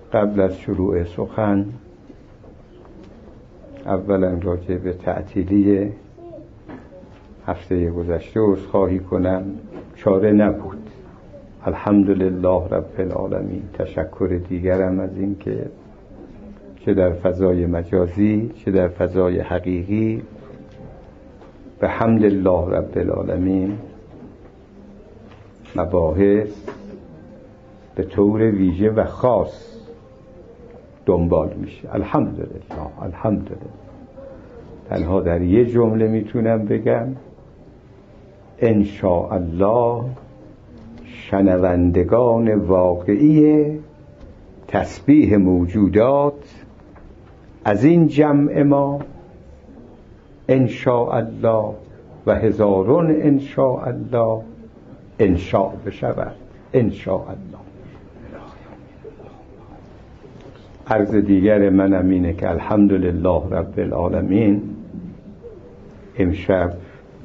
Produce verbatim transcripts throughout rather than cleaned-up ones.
قبل از شروع سخن اولا راجع به تعطیلی هفته گذشته عذرخواهی کنم. چاره نبود. الحمدلله رب العالمین. تشکر دیگرم از این که چه در فضای مجازی چه در فضای حقیقی به حمد الله رب العالمین مباحث به طور ویژه و خاص دنبال میشه. الحمدلله الحمدلله. تنها در یه جمله میتونم بگم ان شاء الله شنوندگان واقعی تسبیح موجودات از این جمع ما ان شاء الله و هزارون ان شاء الله ان شاء بشود. ان شاء الله. عرض دیگر منم اینه که الحمدلله رب العالمین امشب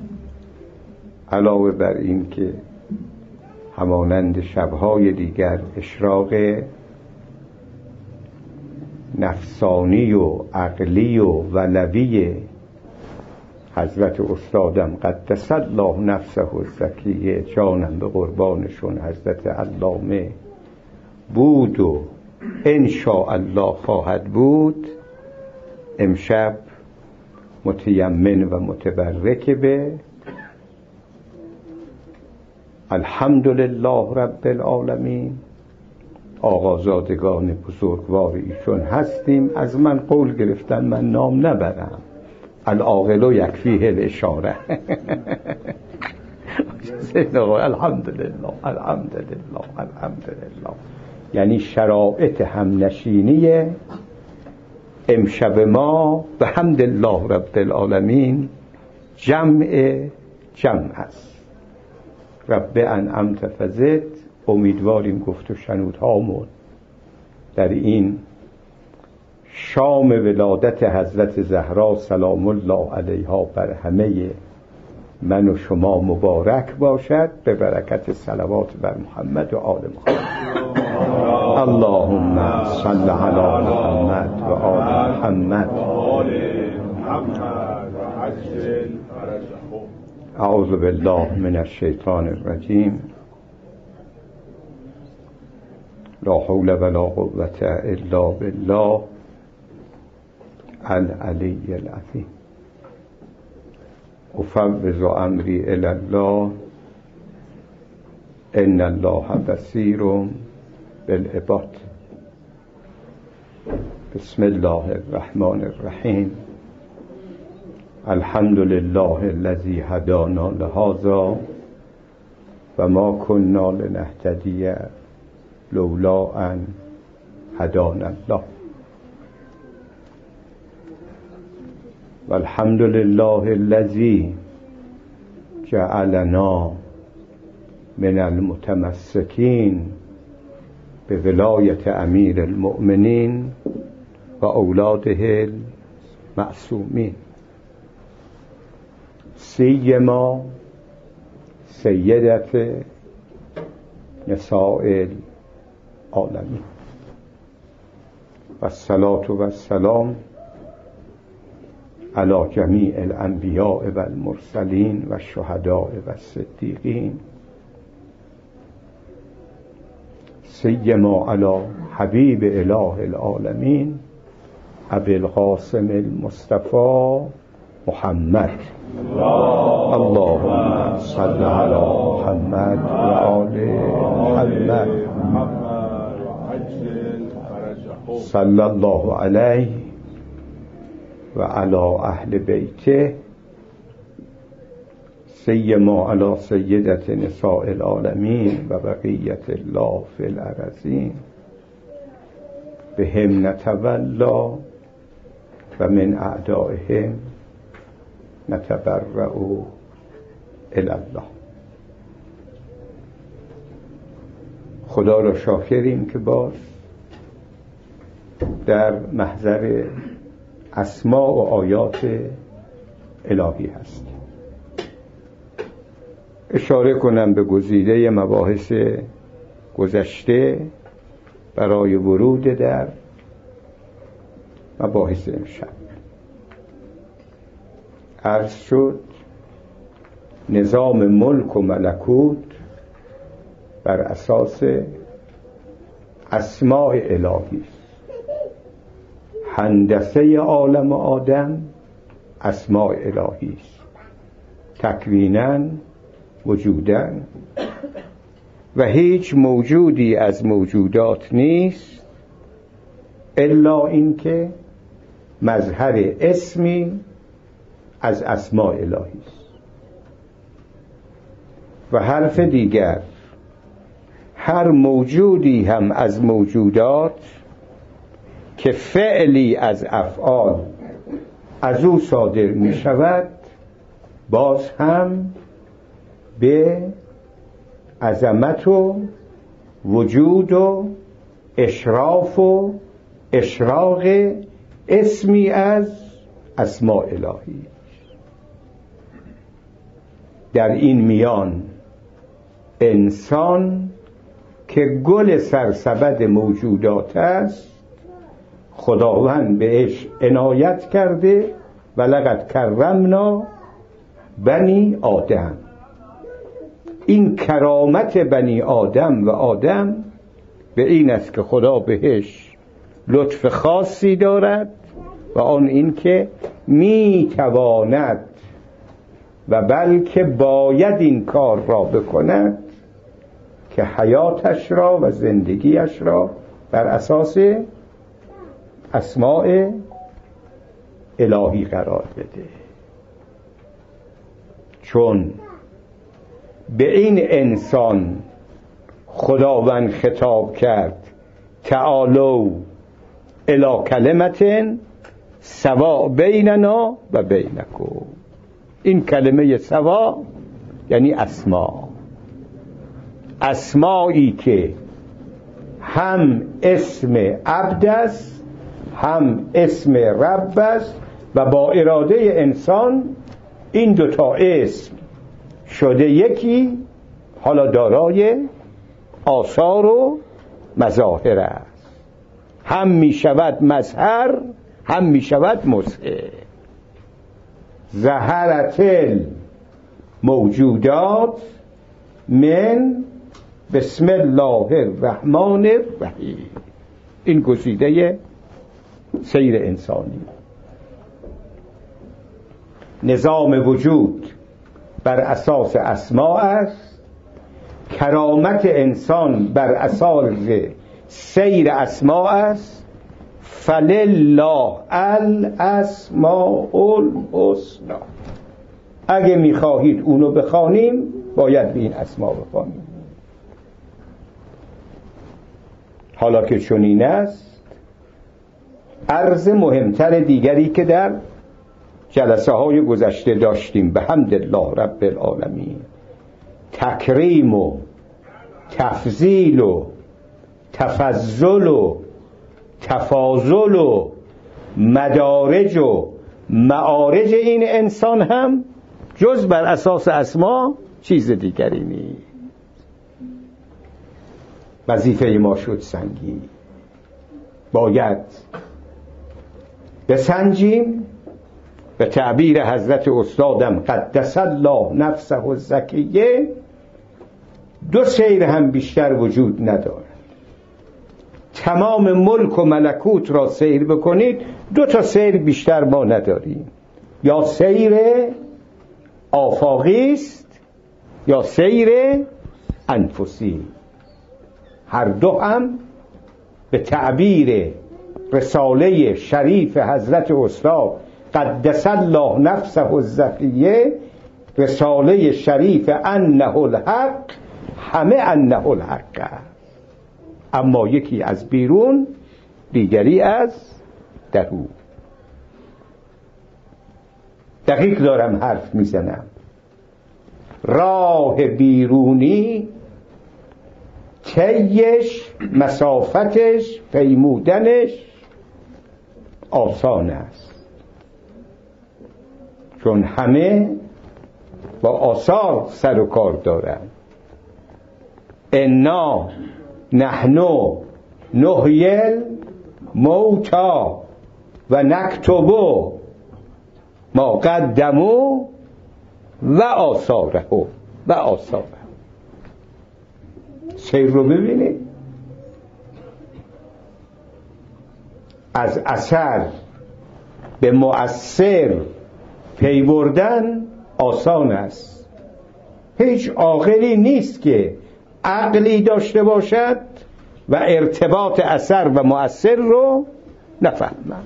علاوه بر این که همانند شبهای دیگر اشراق نفسانی و عقلی و ولوی حضرت استادم قدس الله نفسه الزکیه جانم به قربانشون حضرت علامه بود و ان شاء الله خواهد بود، امشب متیمن و متبرک به الحمدلله رب العالمین آقازادگان بزرگوار ایشون هستیم. از من قول گرفتن من نام نبرم. العاقل یکفیه الاشاره. الحمدلله الحمدلله الحمدلله. یعنی شرایط همنشینی امشب ما به حمد الله رب العالمین جمع جمع است. رب انعمت فزد. امیدواریم گفت و شنود هامون در این شام ولادت حضرت زهرا سلام الله علیها بر همه من و شما مبارک باشد به برکت صلوات بر محمد و آل محمد. اللهم صل علی محمد و آل محمد. اعوذ بالله من الشیطان الرجیم. لا حول ولا قوة الا بالله العلی العظیم. افوض امری الی الله ان الله بصیر بالعباد. بسم الله الرحمن الرحیم. الحمد لله الذی هدانا لهذا و ما كنا لنهتدی لولا ان هدانا الله. والحمد لله الذی جعلنا من المتمسکین به ولایت امیر المؤمنین و اولاده المعصومین سیما سیدت نساء العالمین و الصلاة و السلام علی جمیع الانبیاء و المرسلین و الشهداء و الصدیقین سیما علی حبیب اله العالمین ابی القاسم المصطفى محمد. اللهم صل علی محمد و آل محمد. صلی الله علیه و علی اهل بیته سیما علی سیدت نساء العالمین و بقیت الله فی الارضین بهم نتولا و من اعدائهم نتبرأ الی الله. خدا را شاکریم که باز در محضر اسماء و آیات الهی هست. اشاره کنم به گزیده مباحث گذشته برای ورود در مباحث امشب. عرض شد نظام ملک و ملکوت بر اساس اسماء الهی است. هندسه عالم آدم اسماء الهی است، تکویناً وجوداً، و هیچ موجودی از موجودات نیست الا اینکه مظهر اسمی از اسماء الهی است. و حرف دیگر، هر موجودی هم از موجودات که فعلی از افعال از او صادر می شود، باز هم به عظمت و وجود و اشراف و اشراق اسمی از اسماء الهی. در این میان انسان که گل سرسبد موجودات است، خداوند بهش عنایت کرده و لقد کرمنا بنی آدم. این کرامت بنی آدم و آدم به این است که خدا بهش لطف خاصی دارد و آن این که می تواند و بلکه باید این کار را بکند که حیاتش را و زندگیش را بر اساس اسماء الهی قرار بده. چون به این انسان خداوند خطاب کرد تعالوا الی کلمة سواء بیننا و بینکم. این کلمه سوا یعنی اسما، اسمایی که هم اسم عبد است هم اسم رب است و با اراده انسان این دوتا اسم شده یکی، حالا دارای آثار و مظاهر است. هم می شود مظهر هم می شود مظهر. ظهرت موجودات من بسم الله الرحمن الرحیم. این گزیده سیر انسانی. نظام وجود بر اساس اسماء است، کرامت انسان بر اساس سیر اسماء است. فلله الاسماء الحسنی. اگه میخواهید اونو بخوانیم باید به این اسما بخوانیم. حالا که چنین است، عرض مهمتر دیگری که در جلسه های گذشته داشتیم به حمد الله رب العالمین، تکریم و تفضیل و تفضل و تفاضل و مدارج و معارج این انسان هم جز بر اساس اسما چیز دیگری نیست. وظیفه ما شد سنگین. باید بسنجیم. به تعبیر حضرت استادم قدس الله نفسه الزکیه، دو سیر هم بیشتر وجود ندارد. تمام ملک و ملکوت را سیر بکنید، دو تا سیر بیشتر ما نداریم. یا سیر آفاقی است یا سیر انفسی. هر دو هم به تعبیر رساله شریف حضرت استاد قدس الله نفسه الزکیه، رساله شریف انه الحق، همه انه الحق است. اما یکی از بیرون، دیگری از درون. دقیق دارم حرف میزنم. راه بیرونی طیش، مسافتش، پیمودنش آسان است، چون همه با آثار سر و کار دارند. انا نحنو نحیل موتا و نکتبو ما قدمو و آثاره و آثاره. سیر رو ببینید، از اثر به مؤثر پی بردن آسان است. هیچ عاقلی نیست که عقلی داشته باشد و ارتباط اثر و مؤثر رو نفهمد.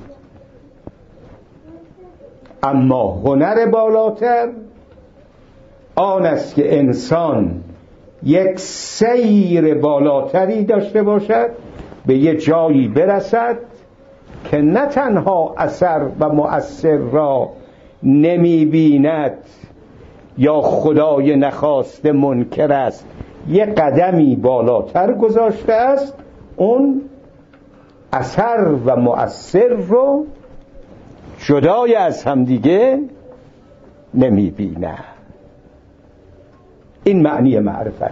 اما هنر بالاتر آن است که انسان یک سیر بالاتری داشته باشد، به یه جایی برسد که نه تنها اثر و مؤثر را نمی بیند یا خدای نخواسته منکر است، یه قدمی بالاتر گذاشته است، اون اثر و مؤثر رو جدای از همدیگه نمی بیند. این معنی معرفت.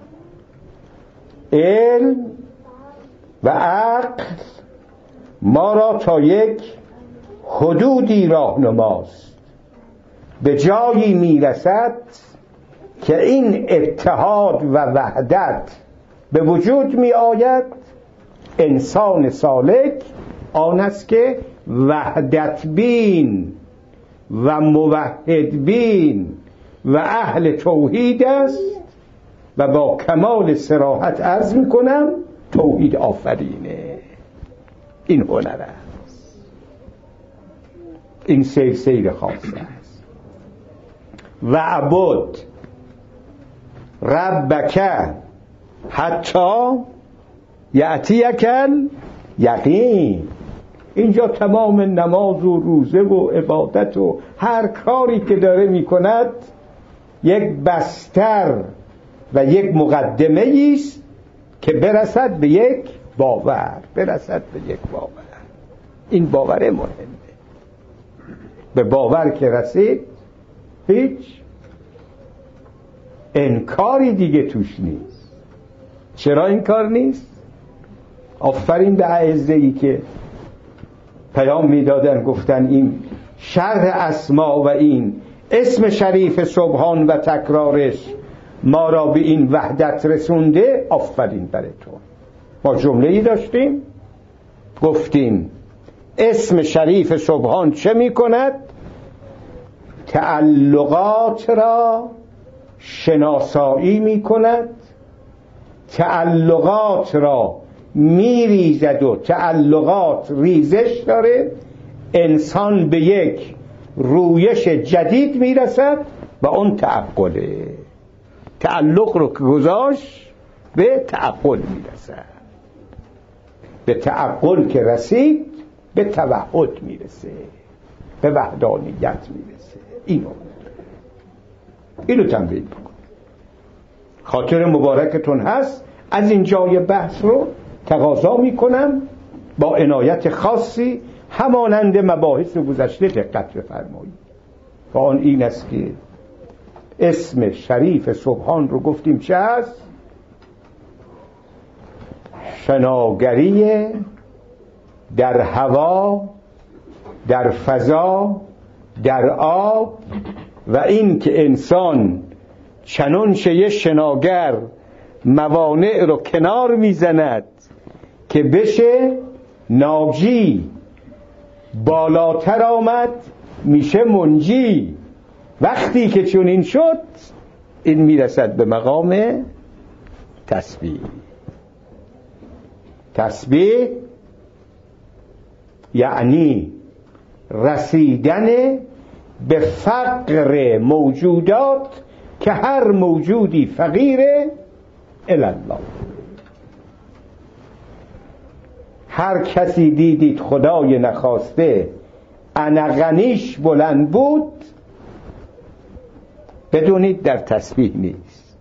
علم و عقل ما را تا یک حدودی راهنماست، به جایی میرسد که این اتحاد و وحدت به وجود می آید. انسان سالک آن است که وحدت بین و موحد بین و اهل توحید است و با کمال صراحت عرض می کنم توحید آفرینه. این هنر است، این سیر سیر خاص است. و عبد ربک حتی یأتیک الیقین. اینجا تمام نماز و روزه و عبادت و هر کاری که داره میکند یک بستر و یک مقدمه است که برسد به یک باور، برسد به یک باور. این باور مهمه. به باور که رسید هیچ انکاری دیگه توش نیست. چرا انکار نیست؟ آفرین به اعزه‌ای که پیام میدادن، گفتن این شرح اسما و این اسم شریف سبحان و تکرارش ما را به این وحدت رسونده. آفرین برای تو. ما جمله‌ای داشتیم گفتیم اسم شریف سبحان چه می کند؟ تعلقات را شناسایی می کند، تعلقات را می ریزد و تعلقات ریزش داره. انسان به یک رویش جدید می رسد و اون تعقله. تعلق رو که گذاشت به تعقل می رسد. به تعقل که رسید به توحد می رسه، به وحدانیت می رسه. اینو اینو تمرین بکن. خاطر مبارکتون هست. از این جای بحث رو تقاضا می کنم با عنایت خاصی همانند مباحث گذشته دقت بفرمایید. و آن این است که اسم شریف سبحان رو گفتیم چه هست؟ شناگری در هوا، در فضا، در آب، و این که انسان چنان شه شناگر موانع رو کنار میزند که بشه ناجی، بالاتر آمد میشه منجی. وقتی که چون این شد این میرسد به مقام تسبیح. تسبیح یعنی رسیدن به فقر موجودات که هر موجودی فقیره الالله. هر کسی دیدید خدای نخواسته انا غنیش بلند بود، بدونید در تسبیح نیست.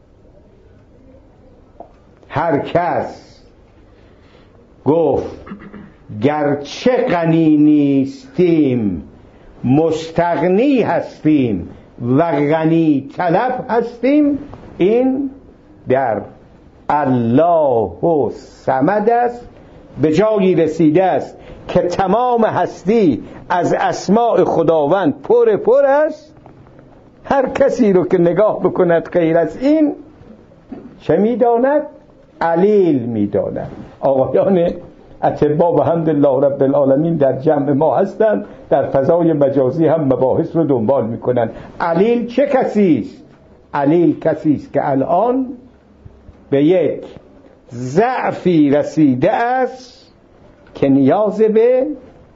هر کس گفت گرچه غنی نیستیم مستغنی هستیم و غنی طلب هستیم، این در الله و صمد است به جایی رسیده است که تمام هستی از اسماء خداوند پر پر است، هر کسی رو که نگاه بکند غیر از این چه میداند؟ علیل میداند. آقایان اطباء و الحمدلله رب العالمین در جمع ما هستند، در فضای مجازی هم مباحث رو دنبال میکنن. علیل چه کسی است؟ علیل کسی است که الان به یک ضعفی رسیده است که نیاز به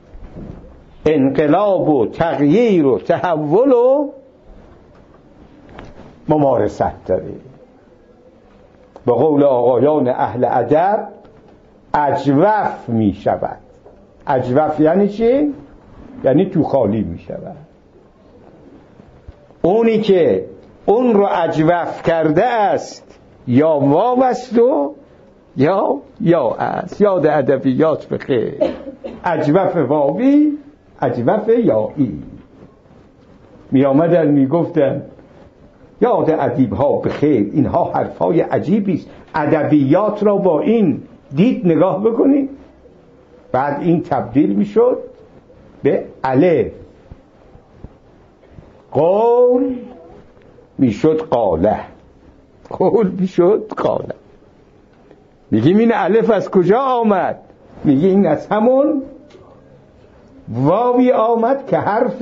انقلاب و تغییر و تحول و ممارست داره. به قول آقایان اهل ادب اجوف می شود. اجوف یعنی چی؟ یعنی تو خالی می شود. اونی که اون رو اجوف کرده است یا واو است و یا یا است. یاد ادبیات بخیر. اجوف واوی، اجوف یایی. می آمدن می گفتن یاد ادیب ها بخیر، اینها حرفای عجیبی است، ادبیات را با این دید نگاه بکنید. بعد این تبدیل می شد به الف، قول می شد قاله، قول می شد قاله. میگیم این الف از کجا آمد؟ میگیم این از همون واوی آمد که حرف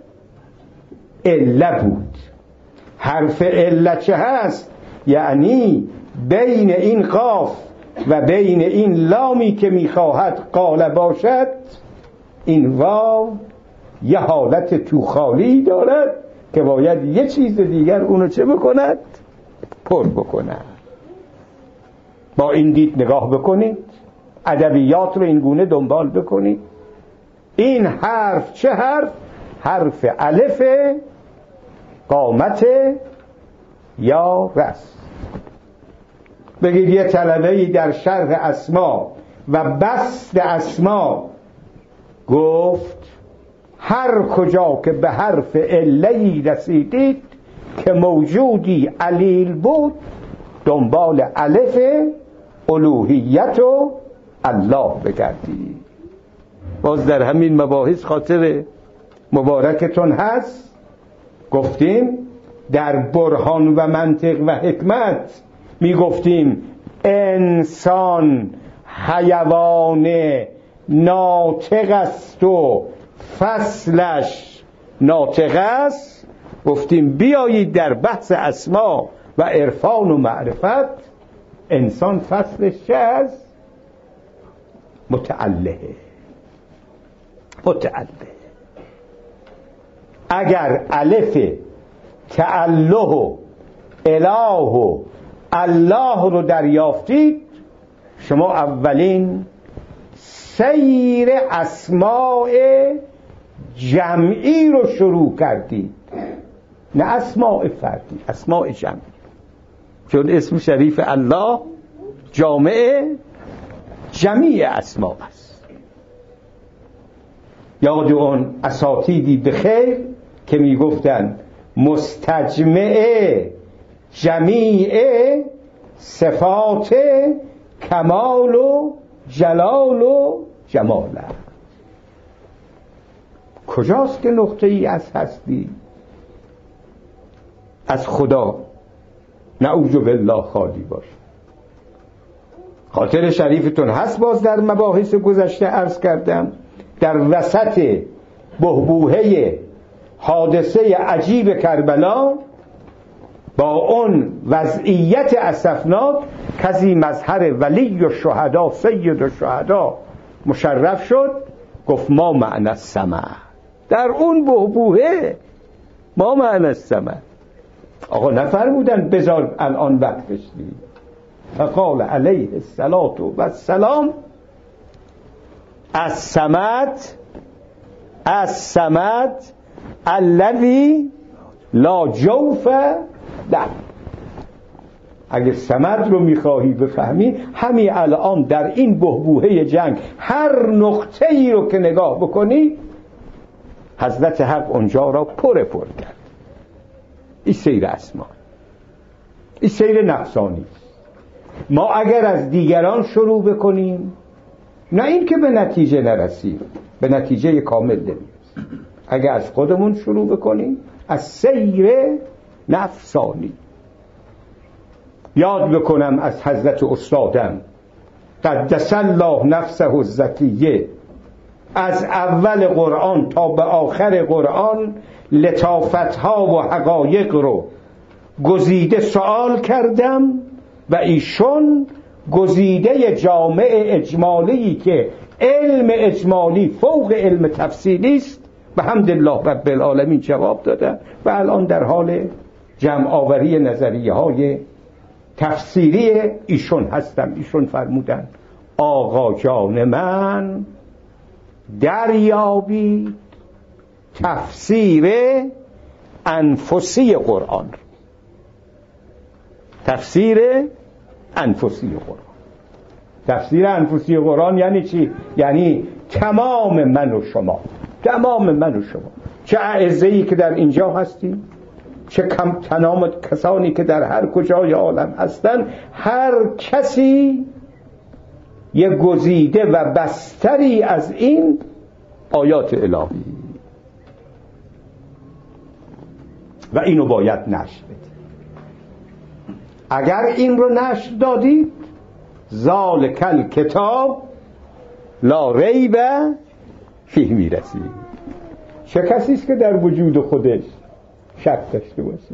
اله بود. حرف اله چه هست؟ یعنی بین این قاف و بین این لامی که میخواهد قاله باشد، این واو یه حالت تو خالی دارد که باید یه چیز دیگر اونو چه بکند؟ پر بکند. با این دید نگاه بکنید، ادبیات رو این گونه دنبال بکنید. این حرف چه حرف؟ حرف الف قامت یا رس. بگید یه طلبه‌ای در شرح اسما و بسط اسما گفت هر کجا که به حرف عله‌ای رسیدید که موجودی علیل بود، دنبال الف الوهیت و الله بگردید. باز در همین مباحث خاطر مبارکتون هست، گفتیم در برهان و منطق و حکمت می گفتیم انسان حیوان ناطق است و فصلش ناطق است. گفتیم بیایید در بحث اسما و عرفان و معرفت، انسان فصلش چه است؟ متعلهه. متعلهه. اگر الف تعله و اله و الله رو دریافتید، شما اولین سیر اسماء جمعی رو شروع کردید، نه اسماء فردی، اسماء جمعی. چون اسم شریف الله جامع جمیع اسماء است. یاد اون اساتیدی بخیر که می گفتن مستجمع جمیع صفات کمال و جلال و جمال. کجاست که نقطه ای از هستی از خدا نعوذ بالله خالی باشه؟ خاطر شریفتون هست، باز در مباحث گذشته عرض کردم، در وسط بحبوحه حادثه عجیب کربلا با اون وضعیت اسفناک، کسی مظهر ولی و شهدا سید و شهدا مشرف شد، گفت ما معنی السمع. در اون بحبوحه ما معنی السمع. آقا نفرمودن بذار الان وقتش دید. فقال علیه الصلاة و السلام الصمد الصمد الذی لا جوف له. اگه صمد رو میخواهی بفهمی، همین الان در این بحبوحه جنگ هر نقطه ای رو که نگاه بکنی، حضرت حق اونجا را پر پر کرد. این سیر اسما، این سیر نفسانی. ما اگر از دیگران شروع بکنیم، نه این که به نتیجه نرسیم، به نتیجه کامل نمیرسیم. اگه از خودمون شروع بکنیم، از سیر نفسانی. یاد بکنم از حضرت استادم قدس الله نفسه الزکیه، از اول قرآن تا به آخر قرآن لطافتها و حقایق رو گزیده سوال کردم و ایشون گزیده جامع اجمالی که علم اجمالی فوق علم تفصیلی است و حمدالله رب العالمین جواب دادن و الان در حال جمع آوری نظریه های تفسیری ایشون هستم. ایشون فرمودن آقا جان من دریابید تفسیر انفسی قرآن. تفسیر انفسی قرآن تفسیر انفسی قرآن یعنی چی؟ یعنی تمام من و شما، تمام من و شما، چه اعزه‌ای که در اینجا هستیم، چه کم تمام کسانی که در هر کجای عالم هستن، هر کسی یک گزیده و بستری از این آیات الهی و اینو باید نشر بدید. اگر این رو نشر دادید ذالک الکتاب لا ریب فیه میرسید. چه کسی است که در وجود خودش شک داشته باشه؟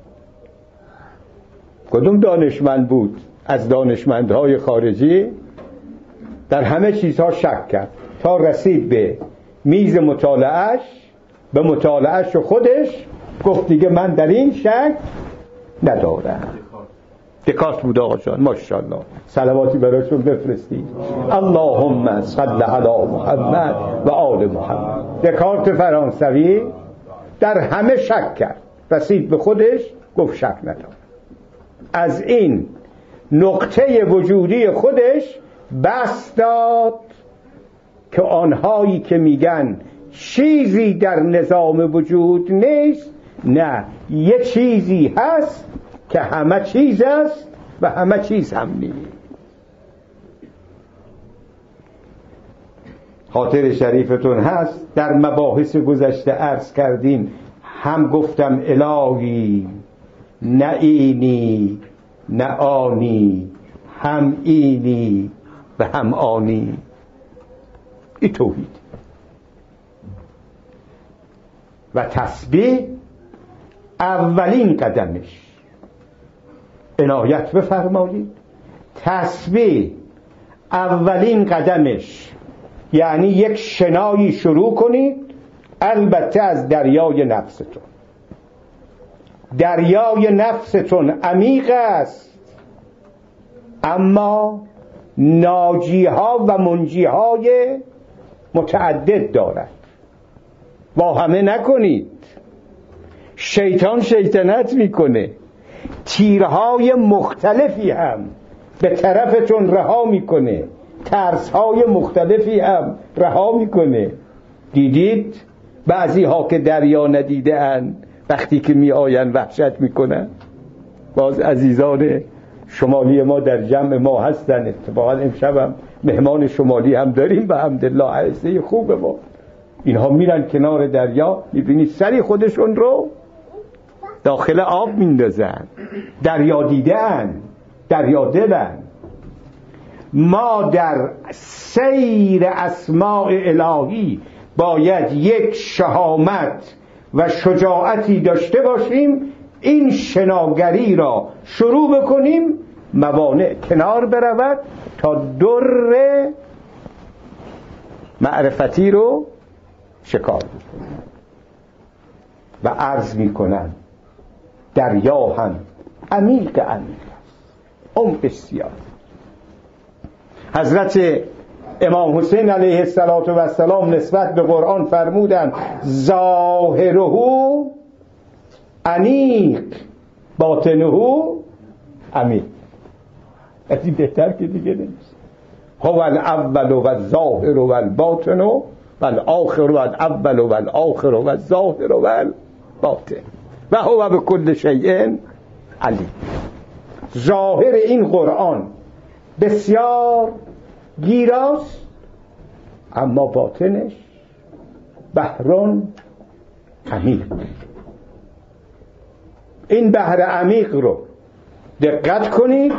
کدوم دانشمند بود از دانشمندهای خارجی در همه چیزها شک کرد تا رسید به میز مطالعهش، به مطالعهش خودش گفت دیگه من در این شک ندارم. دکارت بود آقا جان، ماشاءالله، صلواتی برایشون بفرستید. اللهم صل علی محمد و آل محمد. دکارت فرانسوی در همه شک کرد، رسید به خودش گفت شک ندارم. از این نقطه وجودی خودش بس داد که آنهایی که میگن چیزی در نظام وجود نیست، نه، یه چیزی هست که همه چیز است و همه چیز هم نیست. خاطر شریفتون هست در مباحث گذشته عرض کردیم، هم گفتم الهی نه اینی نه آنی، هم اینی و هم آنی. این توحید. و تسبیح اولین قدمش، عنایت بفرمایید، تسبیح اولین قدمش یعنی یک شنایی شروع کنید، البته از دریای نفستون. دریای نفستون عمیق است، اما ناجیها و منجیهای متعدد دارد. با همه نکنید، شیطان شیطنت میکنه، تیرهای مختلفی هم به طرفتون رها میکنه، ترسهای مختلفی هم رها میکنه. دیدید بعضی ها که دریا ندیده ان وقتی که می آین وحشت میکنن. باز عزیزان شمالی ما در جمع ما هستن، اتفاقا امشبم مهمان شمالی هم داریم و الحمدلله عزیزه خوب ما. اینها میرن کنار دریا، میبینید سری خودشون رو داخل آب میندازن، دریا دیدن، دریا دلن. ما در سیر اسماء الهی باید یک شهامت و شجاعتی داشته باشیم، این شناگری را شروع بکنیم، موانع کنار برود تا در معرفتی رو شکار بکنیم. و عرض میکنن دریا هم عمیق عمیق اون بسیار. حضرت امام حسین علیه السلام نسبت به قرآن فرمودن ظاهره عمیق باطنه عمیق. از این بهتر که دیگه نیست. هو الاول و الظاهر و الباطن و الآخر و الاول و الآخر و الظاهر و الباطن و هو بكل شیء علیم. ظاهر این قرآن بسیار گیراست اما باطنش بحرون عمیق. این بحر عمیق رو دقت کنید،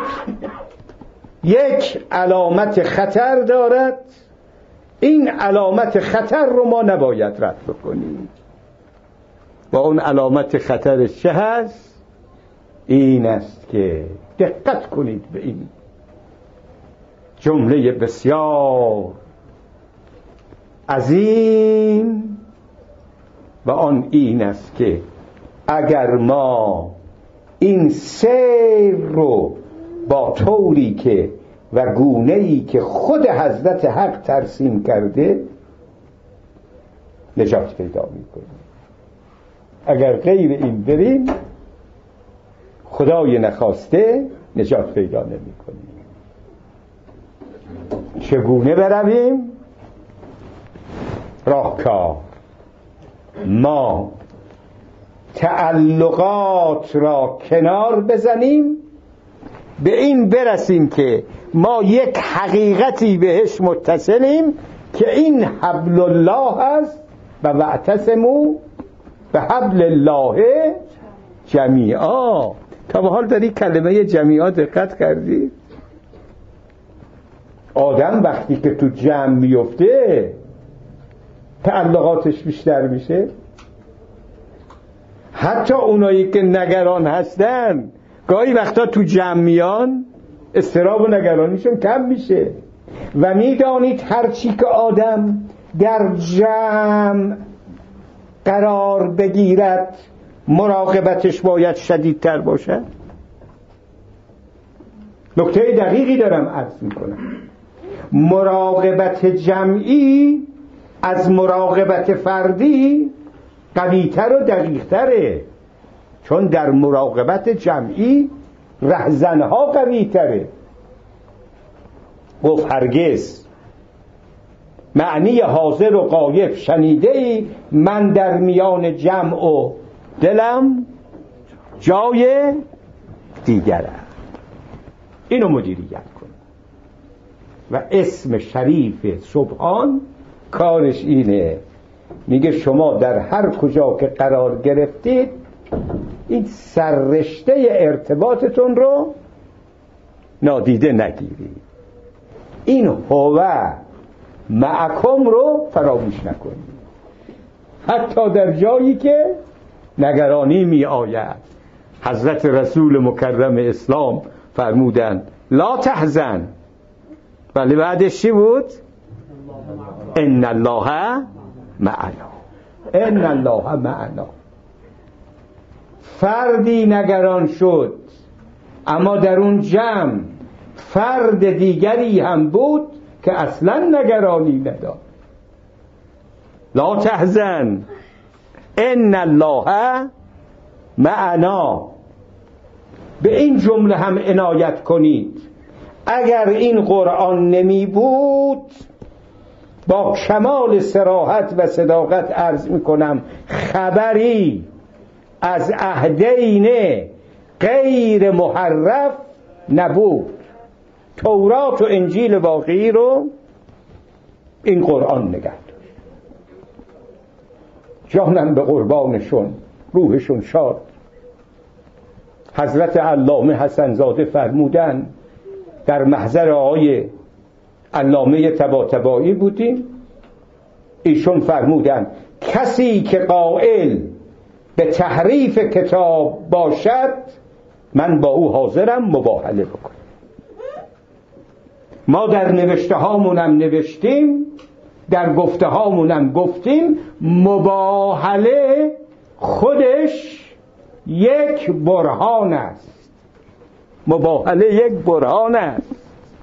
یک علامت خطر دارد. این علامت خطر رو ما نباید رد بکنیم. و اون علامت خطرش چه هست؟ این است که دقت کنید به این جمله بسیار عظیم، و آن این است که اگر ما این سیر رو با طوری که و گونه‌ای که خود حضرت حق ترسیم کرده نجات پیدا می‌کنیم، اگر غیر این بریم خدای نخواسته نجات پیدا نمی‌کنیم. چگونه برویم؟ راهکار: ما تعلقات را کنار بزنیم، به این برسیم که ما یک حقیقتی بهش متصلیم که این حبل الله است و واعتصموا بحبل الله جمیعا. تا به حال داری کلمه جمیعا دقت کردی؟ آدم وقتی که تو جمع میفته تعلقاتش بیشتر میشه. حتی اونایی که نگران هستن گاهی وقتا تو جمع میان اضطراب و نگرانیشون کم میشه. و میدانید هرچی که آدم در جمع قرار بگیرد مراقبتش باید شدیدتر باشد. نکته دقیقی دارم عرض میکنم. مراقبت جمعی از مراقبت فردی قویتر و دقیقتره، چون در مراقبت جمعی رهزنها قویتره. گفت هرگز معنی حاضر و غایب شنیده ای من در میان جمع و دلم جای دیگرم. اینو مدیریت کن. و اسم شریف سبحان کارش اینه، میگه شما در هر کجا که قرار گرفتید این سررشته ارتباطتون رو نادیده نگیرید. این هو معکم رو فراموش نکنید، حتی در جایی که نگرانی می آید. حضرت رسول مکرم اسلام فرمودند لا تحزن، ولی بعدش چی بود؟ ان الله معنا. ان الله معنا. فردی نگران شد، اما در اون جمع فرد دیگری هم بود که اصلا نگرانی نداشت. لا تحزن ان الله معنا. به این جمله هم عنایت کنید. اگر این قرآن نمی بود، با کمال صراحت و صداقت عرض می کنم خبری از عهدین غیر محرف نبود. تورات و انجیل واقعی رو این قرآن نگه داشت. جانم به قربانشون، روحشون شاد. حضرت علامه حسن زاده فرمودن، در محضر آقای علامه طباطبایی بودیم، ایشون فرمودن کسی که قائل به تحریف کتاب باشد من با او حاضرم مباهله بکنم. ما در نوشته هامونم نوشتیم، در گفته هامونم گفتیم. مباهله خودش یک برهان است. مباهله یک برهان است،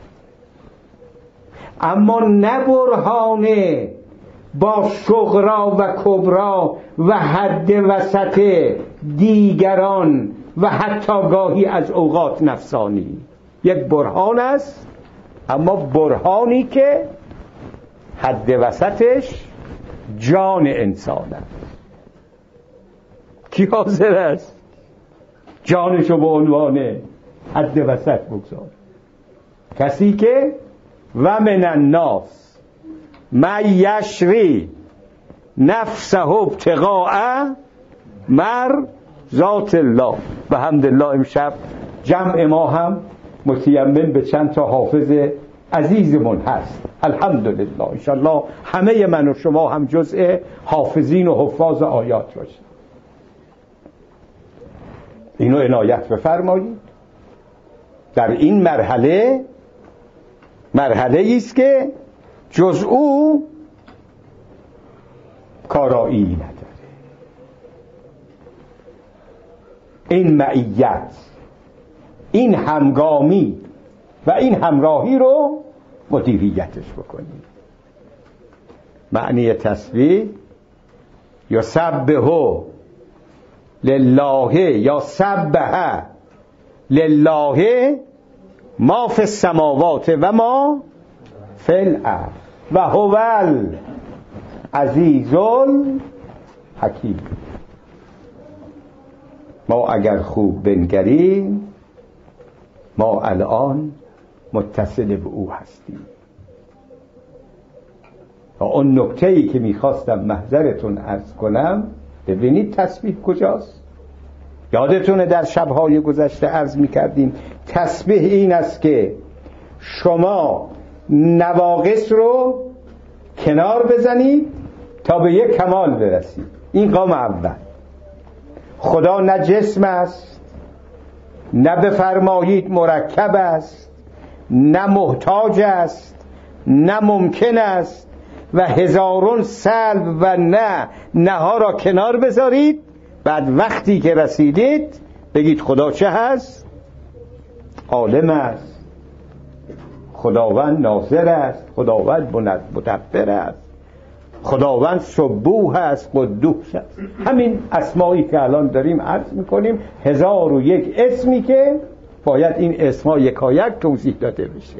اما نه برهانه با صغرا و کبرا و حد وسط دیگران و حتی گاهی از اوقات نفسانی. یک برهان است، اما برهانی که حد وسطش جان انسان است. کی حاضر است جانشو به عنوان حد وسط بگذار؟ کسی که و من الناس من یشری نفسه ابتغاء مر ذات الله. و حمدالله امشب جمع ما هم متیمم به چند تا حافظ عزیزمون هست. الحمدلله. انشالله همه من و شما هم جزء حافظین و حفاظ آیات باشیم. اینو عنایت بفرمایید. در این مرحله مرحله است که جز او کارایی نداره. این معیت، این همگامی و این همراهی رو مدیریتش بکنید. معنی تسبیح یا سبحه لله یا سبح لله ما فی السماوات و ما فی الارض و هو العزیز الحکیم. ما اگر خوب بنگریم ما الان متصل به او هستیم. و اون نکته‌ای که میخواستم محضرتون عرض کنم، ببینید تسبیح کجاست. یادتونه در شبهای گذشته عرض میکردیم تسبیح این است که شما نواقص رو کنار بزنید تا به یک کمال برسید. این گام اول. خدا نه جسم است، نه بفرمایید مرکب است، نه محتاج است، نه ممکن است و هزارون سلب و نه نه ها را کنار بذارید. بعد وقتی که رسیدید بگید خدا چه هست؟ عالم است، خداوند ناظر است، خداوند مدبر است، خداوند سبوح است، قدوس است. همین اسمایی که الان داریم عرض میکنیم، هزار و یک اسمی که باید این اسما یکایک توضیح داده بشه.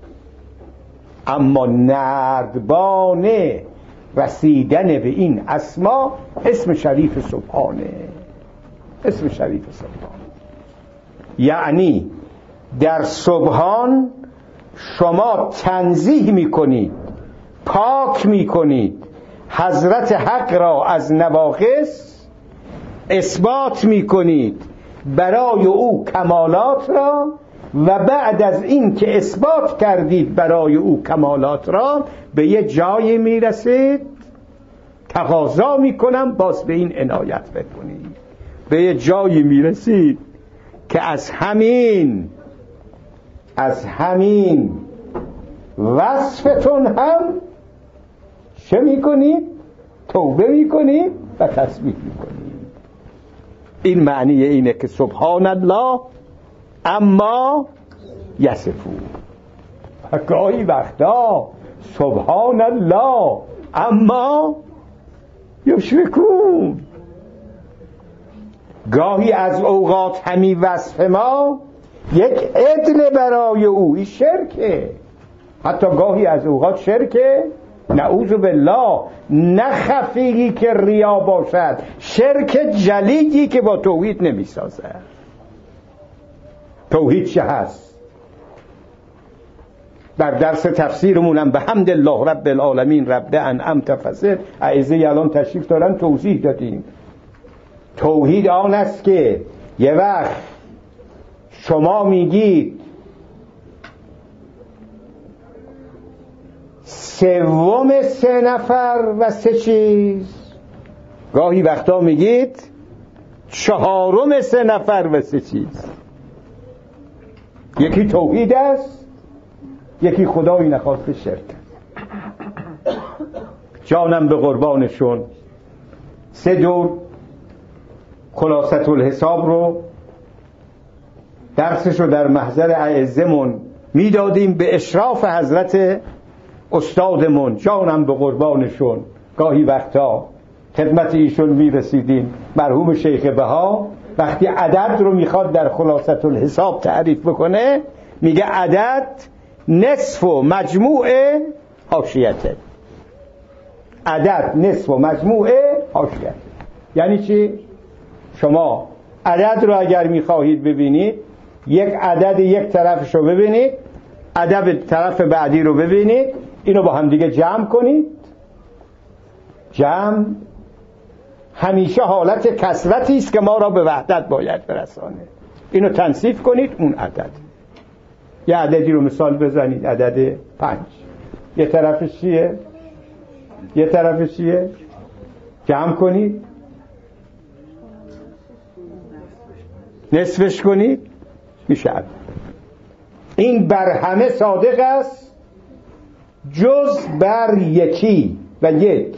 اما نردبان رسیدن به این اسما اسم شریف سبحانه. اسم شریف سبحان یعنی در سبحان شما تنزیه میکنید، پاک میکنید حضرت حق را از نواقص، اثبات میکنید برای او کمالات را، و بعد از این که اثبات کردید برای او کمالات را به یه جایی میرسید. تقاضا میکنم باز به این عنایت بکنید. به یه جایی میرسید که از همین از همین وصفتون هم چه میکنید؟ توبه میکنید و تسبیح میکنید. این معنی اینه که سبحان الله اما یصفون. گاهی وقتا سبحان الله اما یشرکون. گاهی از اوقات همی وصف ما یک عدل برای او، این شرکه. حتی گاهی از اوقات شرکه نعوذ بالله، نه خفیگی که ریا باشد، شرک جلیگی که با توحید نمی سازد. توحید چه هست؟ در درس تفسیرمونم به حمد الله رب العالمین رب انعمت فضل اعزه الان تشریف دارن توضیح دادیم. توحید آن است که یه وقت شما میگید سوم سه نفر و سه چیز، گاهی وقتا میگید چهارم سه نفر و سه چیز. یکی توحید است، یکی خدایی نخواسته شرک. جانم به قربانشون. سه دور خلاصة الحساب رو درسش رو در محضر اعزمون میدادیم به اشراف حضرت استادمون. جانم به قربانشون. گاهی وقتا خدمت ایشون میرسیدیم. مرحوم شیخ بها وقتی عدد رو میخواد در خلاصة الحساب تعریف بکنه میگه عدد نصف و مجموع حاشیته. عدد نصف و مجموع حاشیته یعنی چی؟ شما عدد رو اگر میخواهید ببینید، یک عدد یک طرفش رو ببینید، عدد طرف بعدی رو ببینید، اینو با هم دیگه جمع کنید. جمع همیشه حالت کثرتی است که ما را به وحدت باید برسانه. اینو تنصیف کنید. اون عدد، یه عددی رو مثال بزنید، عدد پنج. یه طرفش چیه؟ یه طرفش چیه؟ جمع کنید، نصفش کنید، میشه عدد. این بر همه صادق است جز بر یکی و یک.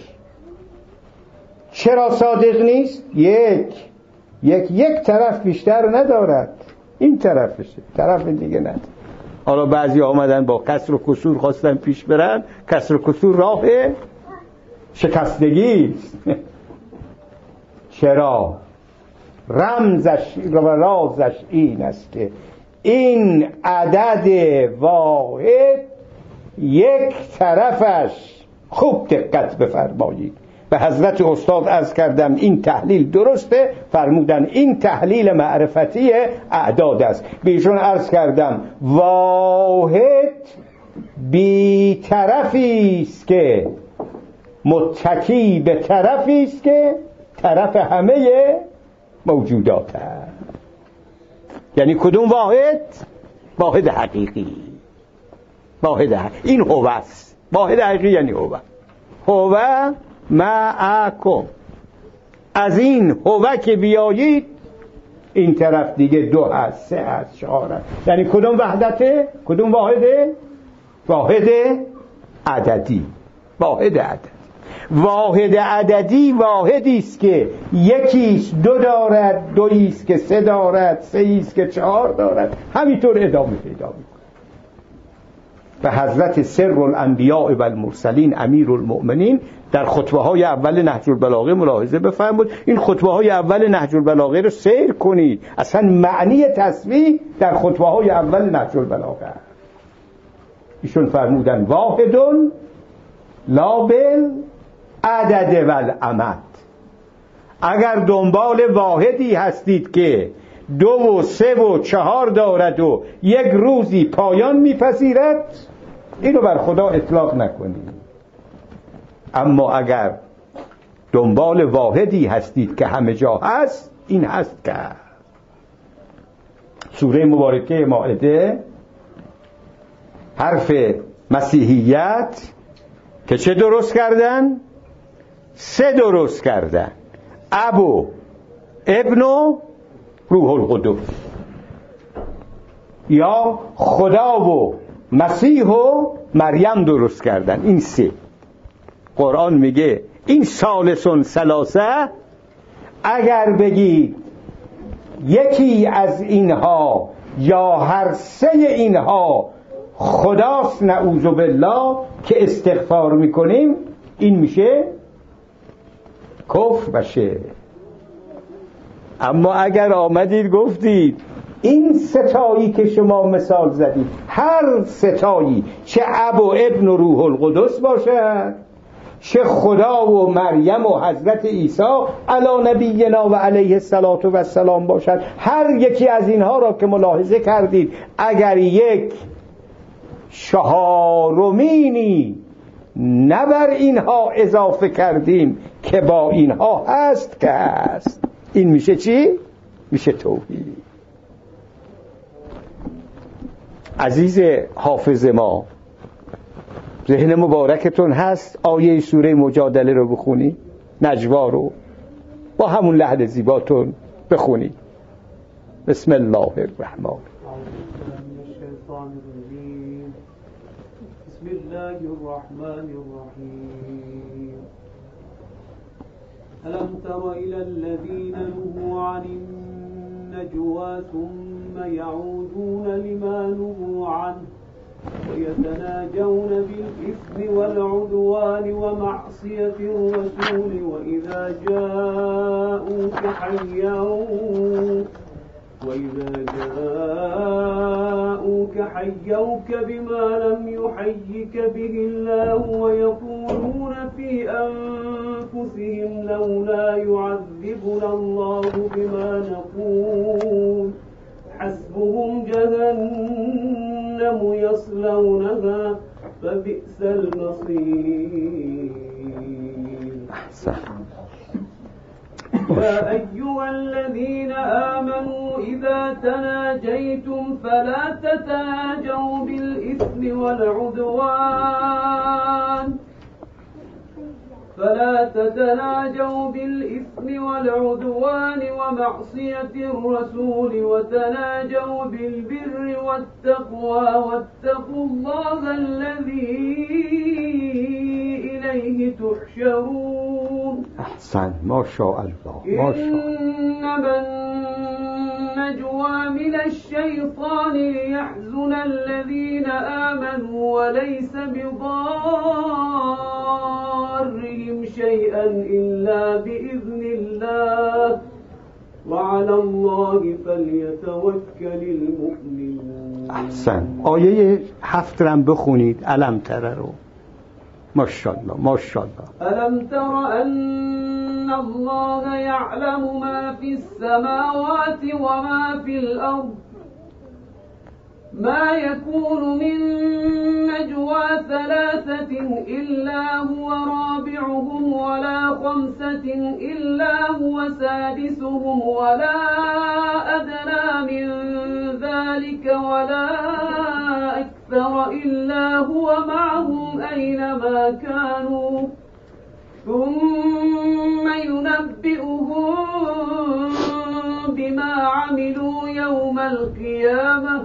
چرا صادق نیست؟ یک یک یک طرف بیشتر ندارد، این طرفشه، طرف دیگه ندارد. حالا بعضی آمدن با کسر و کسور خواستن پیش برن. کسر و کسور راه شکستگی است. چرا؟ رمزش و رازش این است که این عدد واحد یک طرفش، خوب دقت بفرمایید، به حضرت استاد عرض کردم این تحلیل درسته، فرمودن این تحلیل معرفتی اعداد است. بیشون عرض کردم واحد بی طرفی است که متکی به طرفی است که طرف همه موجودات است. یعنی کدوم واحد؟ واحد حقیقی. واحد حقیقی. این هو است. واحد حقیقی یعنی هو. هو معکم. از این هو که بیایید این طرف دیگه دو هست، سه هست، چهار هست. یعنی کدوم وحدته؟ کدوم واحده؟ واحد عددی. واحد عددی. واحد عددی واحدی است که یکیش دو دارد، دویست که سه دارد، سه‌ایست که چهار دارد، همینطور ادامه پیدا می‌کنه. و حضرت سر الانبیاء و المرسلین امیر المؤمنین در خطبه های اول نهج البلاغه ملاحظه بفرمود. این خطبه های اول نهج البلاغه رو سیر کنید. اصلا معنی تسبیح در خطبه های اول نهج البلاغه. ایشون فرمودن واحدون لا بل عدد و العمد. اگر دنبال واحدی هستید که دو و سه و چهار دارد و یک روزی پایان میپذیرد، اینو بر خدا اطلاق نکنید. اما اگر دنبال واحدی هستید که همه جا هست، این هست که سوره مبارکه مائده حرف مسیحیت که چه درست کردن؟ سه درست کردن: اب و ابن و روح القدس، یا خدا و مسیح و مریم درست کردن. این سه. قرآن میگه این ثالث ثلاثه. اگر بگید یکی از اینها یا هر سه اینها خداست، نعوذ بالله، که استغفار میکنیم، این میشه کفر بشه. اما اگر آمدید گفتید این ستایی که شما مثال زدید، هر ستایی، چه اب و ابن و روح القدس باشد، چه خدا و مریم و حضرت عیسی علی نبینا و علیه الصلاة و السلام باشد، هر یکی از اینها را که ملاحظه کردید، اگر یک چهارمینی نه بر اینها اضافه کردیم که با اینها هست که هست، این میشه چی؟ میشه توحید. عزیز حافظ ما، ذهن مبارکتون هست آیه سوره مجادله رو بخونی، نجوا رو با همون لحن زیباتون بخونی. بسم الله الرحمن بسم الله الرحمن الرحیم. ألم تر إلى الذين نهوا عن النجوى ثم يعودون لما نهوا عنه ويتناجون بالإثم والعدوان ومعصية الرسول وإذا جاءوك حيوك وإذا جاءوك حيوك بما لم يحيك به الله ويقولون في أنفسهم لولا يعذبنا الله بما نقول حسبهم جهنم يصلونها فبئس المصير. أحسن. يا أيها الذين آمنوا إذا تناجيتم فلا تتناجوا بالإثم والعدوان فلا تتناجوا بالإثم والعدوان ومعصية الرسول وتناجوا بالبر والتقوى واتقوا الله الذي إليه تحشرون. أحسن. ما شاء الله ما شاء الله. إنما النجوى من الشيطان ليحزن الذين آمنوا وليس بضارهم شيئا إلا بإذن الله وعلى الله فليتوكل المؤمنون. احسن. آیه هفت رم بخونید. الم تره رو. ماشاءالله ماشاءالله. ألم تر أن الله يعلم ما في السماوات وما في الأرض ما يكون من نجوى ثلاثة إلا هو رابعهم ولا خمسة إلا هو سادسهم ولا أدنى من ذلك ولا أكثر إلا هو معهم أينما كانوا ثم ينبئهم بما عملوا يوم القيامة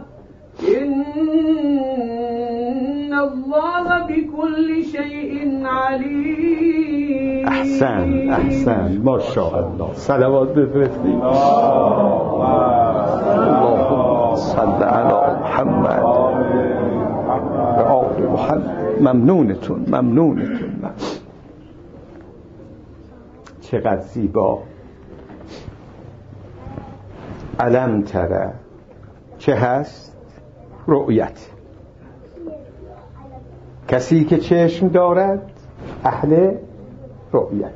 إن الله بكل شيء عليم. احسن احسن. ما شاء الله. صلوات بفرستید. اللهم صل علی محمد و آل محمد. ممنونتون ممنونتون. چقدر زیبا. الم تره چه هست؟ رؤیت. کسی که چشم دارد اهل رؤیت.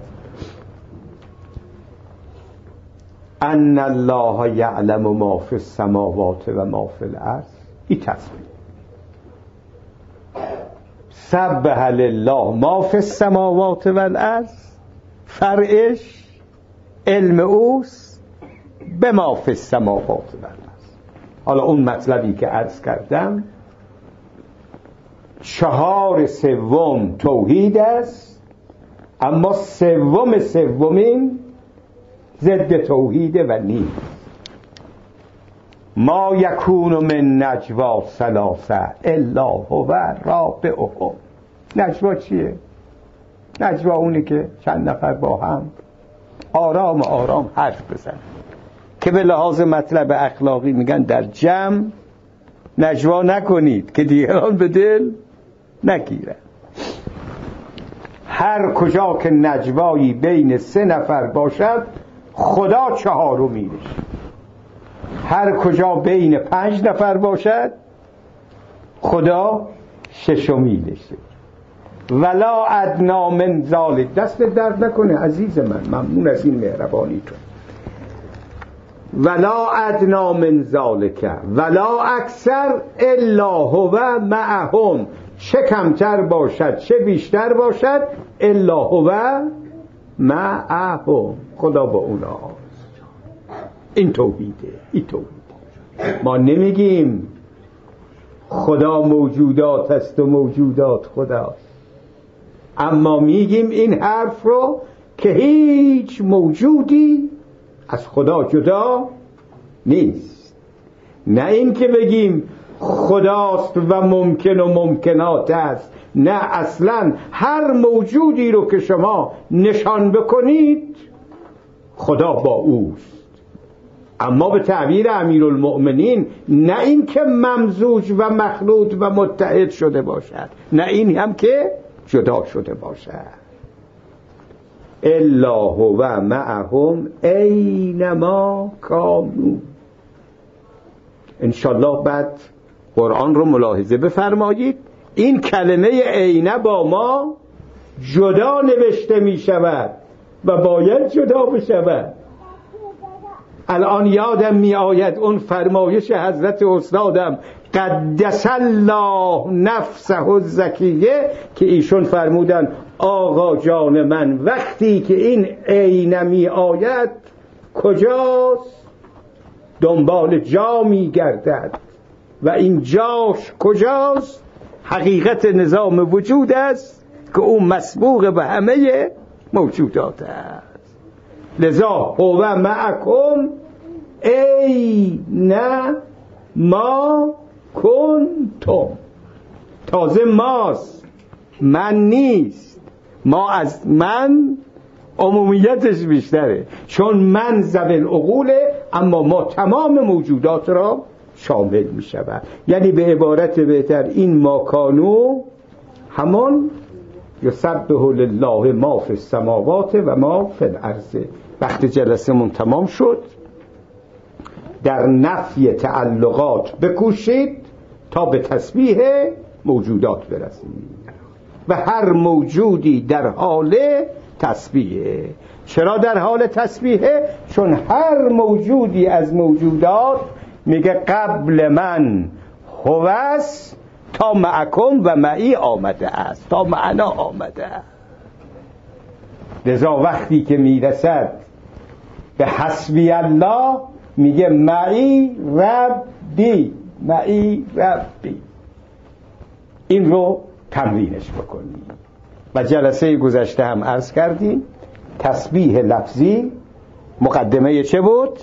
ان الله یعلم ما فی السماوات و ما فی الارض. این تصویر سبح لله ما فی السماوات و الارض. فرعش علم اوست به ما فی السماوات و الارض. حالا اون مطلبی که عرض کردم چهار سوم توحید است، اما سوم سومین ضد توحید و نیست. ما یکون من نجوا ثلاثه الا هو رابعهم. نجوا چیه؟ نجوا اونی که چند نفر با هم آرام آرام حرف بزنن، که به لحاظ مطلب اخلاقی میگن در جمع نجوا نکنید که دیگران به دل نگیرن. هر کجا که نجوایی بین سه نفر باشد خدا چهارمیش. هر کجا بین پنج نفر باشد خدا ششمیشه. ولا ادنا من ذلک. دست درد نکنه عزیز من، ممنون از این مهربانیتون. ولا ادنا من ذلک ولا اکثر الا هو معهم. چه کمتر باشد چه بیشتر باشد الا هو معهم. خدا با اونا. این توحیده. این توحیده. ما نمیگیم خدا موجودات است و موجودات خداست، اما میگیم این حرف رو که هیچ موجودی از خدا جدا نیست. نه این که بگیم خداست و ممکن و ممکنات است، نه، اصلا هر موجودی رو که شما نشان بکنید خدا با اوست. اما به تعبیر امیرالمؤمنین نه این که ممزوج و مخلوط و متحد شده باشد، نه این هم که جدا شده باشد. الا هو معهم اینما کانوا. انشالله بعد قرآن رو ملاحظه بفرمایید. این کلمه عینه با ما جدا نوشته می شود و باید جدا بشود. الان یادم می آید اون فرمایش حضرت استادم قدس الله نفسه الزکیه که ایشون فرمودن آقا جان من وقتی که این عین می آید کجاست؟ دنبال جا می گردد و این جاش کجاست؟ حقیقت نظام وجود است که اون مسبوق به همه موجودات است. لذا هو معکم ای نه ما کنتم. تازه ماست، من نیست. ما از من عمومیتش بیشتره، چون من ذوی العقوله، اما ما تمام موجودات را شامل می شود. یعنی به عبارت بهتر این ما کانو همون یسبح لله ما فی السماوات و ما فی الارض. وقت جلسمون تمام شد، در نفی تعلقات بکوشید تا به تسبیح موجودات برسید و هر موجودی در حال تسبیحه. چرا در حال تسبیحه؟ چون هر موجودی از موجودات میگه قبل من هوس تا معکم و معی آمده است، تا معنا آمده است. لذا وقتی که میرسد به حسبی الله میگه معی ربی، معی ربی. این رو تمرینش بکنیم. و جلسه گذشته هم عرض کردیم تسبیح لفظی مقدمه چه بود؟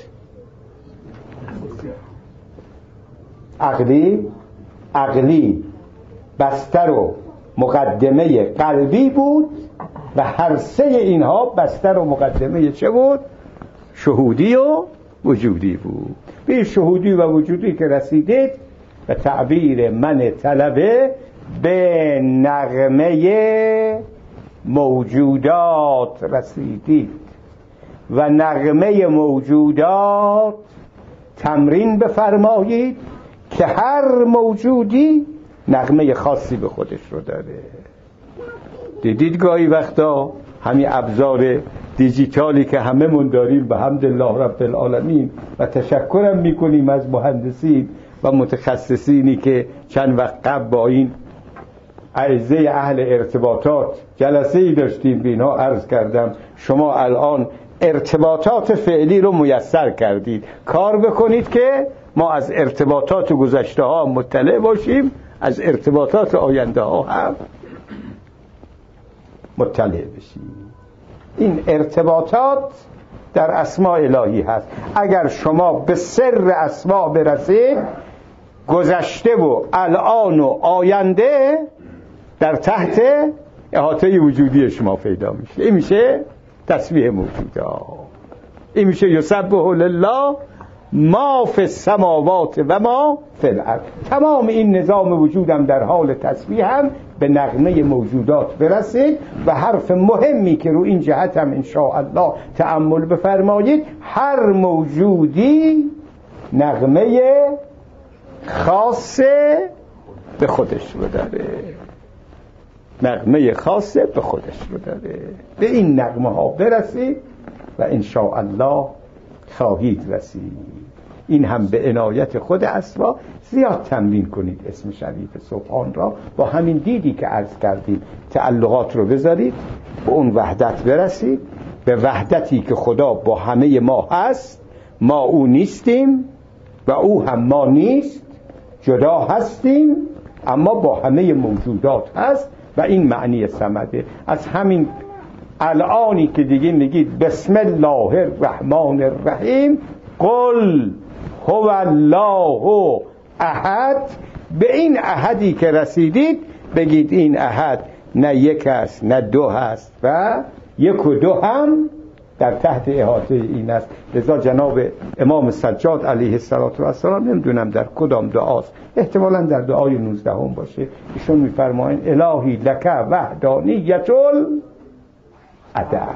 عقلی عقلی بستر و مقدمه قلبی بود و هر سه اینها بستر و مقدمه چه بود؟ شهودی و وجودی بود. به شهودی و وجودی که رسیدید و تعبیر من طلبه به نغمه موجودات رسیدید و نغمه موجودات تمرین بفرمایید که هر موجودی نغمه خاصی به خودش رو داره. دیدید گاهی وقتا همین ابزار دیجیتالی که همه من داریم به حمد الله رب العالمین و تشکرم میکنیم از مهندسین و متخصصینی که چند وقت قبل با این اعزه اهل ارتباطات جلسه ای داشتیم، به اینا عرض کردم شما الان ارتباطات فعلی رو میسر کردید، کار بکنید که ما از ارتباطات گذشته ها مطلع باشیم، از ارتباطات آینده ها هم مطلع بشیم. این ارتباطات در اسماء الهی هست. اگر شما به سر اسماء برسید، گذشته و الان و آینده در تحت احاطه وجودی شما پیدا میشه. این میشه تسبیح موجودات. این میشه یسبح لله ما فی السماوات و ما فی الارض. تمام این نظام وجودم در حال تسبیح هم به نغمه موجودات برسید و حرف مهمی که رو این جهت هم انشاءالله تأمل بفرمایید، هر موجودی نغمه خاصه به خودش رو داره، نغمه خاصه به خودش رو داره. به این نغمه ها برسید و انشاءالله خواهید رسید. این هم به عنایت خود اسما زیاد تمرین کنید اسم شریف سبحان را. با همین دیدی که عرض کردیم تعلقات رو بذارید، به اون وحدت برسید، به وحدتی که خدا با همه ما هست، ما او نیستیم و او هم ما نیست، جدا هستیم اما با همه موجودات هست و این معنی صمده. از همین الانی که دیگه میگید بسم الله الرحمن الرحیم قل هو الله احد، به این احدی که رسیدید بگید این احد نه یک است نه دو هست و یک و دو هم در تحت احاطه این است. لذا جناب امام سجاد علیه السلام نمیدونم در کدام دعاست، احتمالا در دعای نوزدهم باشه، ایشون میفرمایند الهی لک وحدانیت العدد.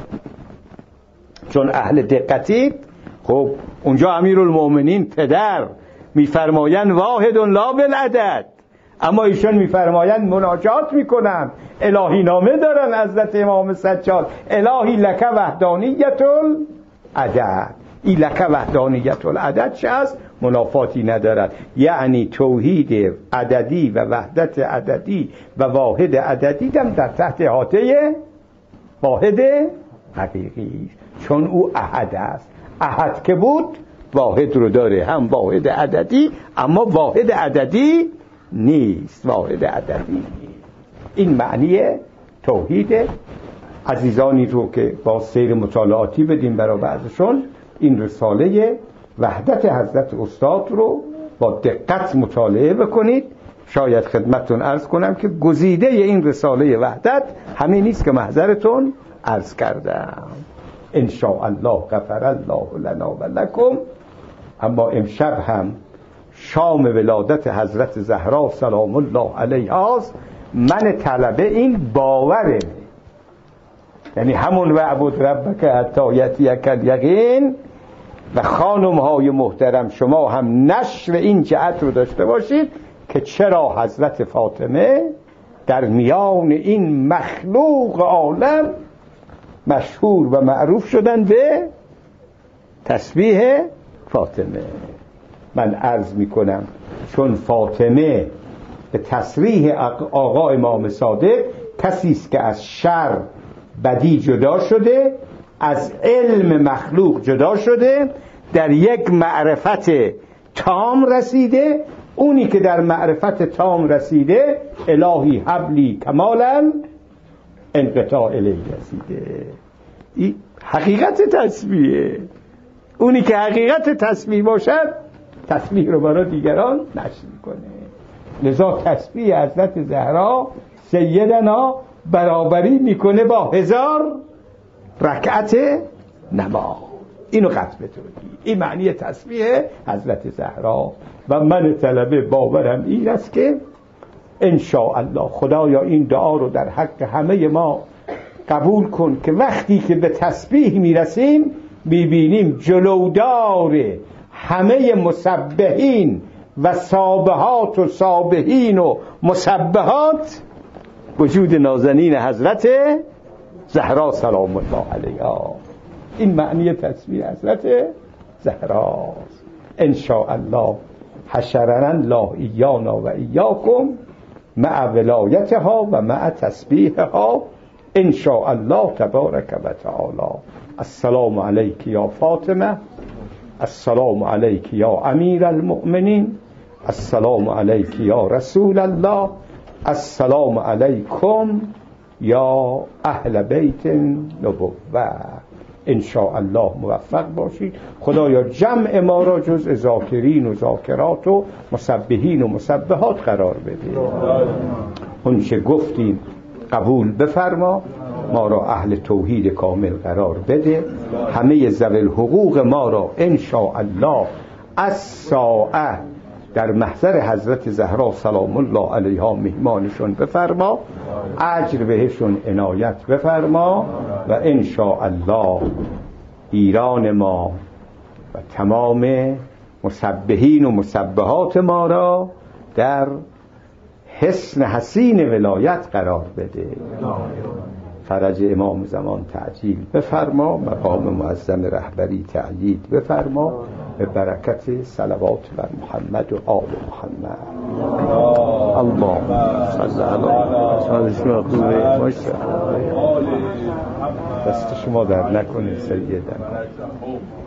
چون اهل دقتید، خب اونجا امیرالمؤمنین پدر میفرمایند واحد لا بالعدد، اما ایشون میفرمایند مناجات میکنن، الهی نامه دارن حضرت امام سجاد الهی لک وحدانیت العدد. این لک وحدانیت العدد چه است؟ منافاتی ندارد. یعنی توحید عددی و وحدت عددی و واحد عددی هم در تحت احاطه واحد حقیقی، چون او احد است. احد که بود واحد رو داره، هم واحد عددی، اما واحد عددی نیست، واحد عددی نیست. این معنی توحید. عزیزانی رو که با سیر مطالعاتی بدیم برای بعضشون این رساله وحدت حضرت استاد رو با دقت مطالعه بکنید. شاید خدمتتون عرض کنم که گزیده این رساله وحدت همین نیست که محضرتون عرض کردم. ان شاء الله غفر الله لنا و لکم. اما امشب هم شام ولادت حضرت زهرا سلام الله علیها است. من طلبه این باوره، یعنی همون وعبد ربک حتی یأتیک الیقین. و خانم های محترم شما هم نشر این جهت رو داشته باشید که چرا حضرت فاطمه در میان این مخلوق عالم مشهور و معروف شدن به تسبیح فاطمه. من عرض میکنم چون فاطمه به تصریح آقا امام صادق کسی است که از شر بدی جدا شده، از علم مخلوق جدا شده، در یک معرفت تام رسیده. اونی که در معرفت تام رسیده الهی حبلی کمالا انقطاع الیه رسیده. این حقیقت تسبیحه. اونی که حقیقت تسبیح باشد تسبیح رو برای دیگران نشر کنه. لذا تسبیح حضرت زهرا سیدنا برابری میکنه با هزار رکعت نماز. اینو قطع بتونی. این معنی تسبیح حضرت زهرا. و من طلبه باورم این است که ان شاء الله خدایا این دعا رو در حق همه ما قبول کن که وقتی که به تسبیح میرسیم میبینیم جلودار همه مسبحین و سابحات و سابحین و مسبحات وجود نازنین حضرت زهرا سلام الله علیها. این معنی تسبیح حضرت زهراست. ان شاء الله حشرنا الله ایانا و ایاکم مع ولایتها و مع تسبیحها ان شاء الله تبارک و تعالی. السلام علیک یا فاطمه، السلام علیک یا امیر المؤمنین، السلام علیک یا رسول الله، السلام علیکم یا اهل بیت نبوه. ان شاء الله موفق باشید. خدایا جمع ما را جز ذاکرین و ذاکرات و مسبحین و مسبحات قرار بده. اون چه گفتیم قبول بفرما. ما را اهل توحید کامل قرار بده. همه ذوی الحقوق ما را ان شاء الله از ساعه در محضر حضرت زهرا سلام الله علیها مهمانشون بفرما، اجر بهشون عنایت بفرما. و ان شاء الله ایران ما و تمام مسبحین و مسبحات ما را در حسن حسین ولایت قرار بده. فرج امام زمان تعجیل بفرما، مقام معظم رهبری تأیید بفرما، به برکت صلوات بر محمد و آل محمد. اللهم صل علی شما خوبه باشه. دست شما در نکنه سیدنا.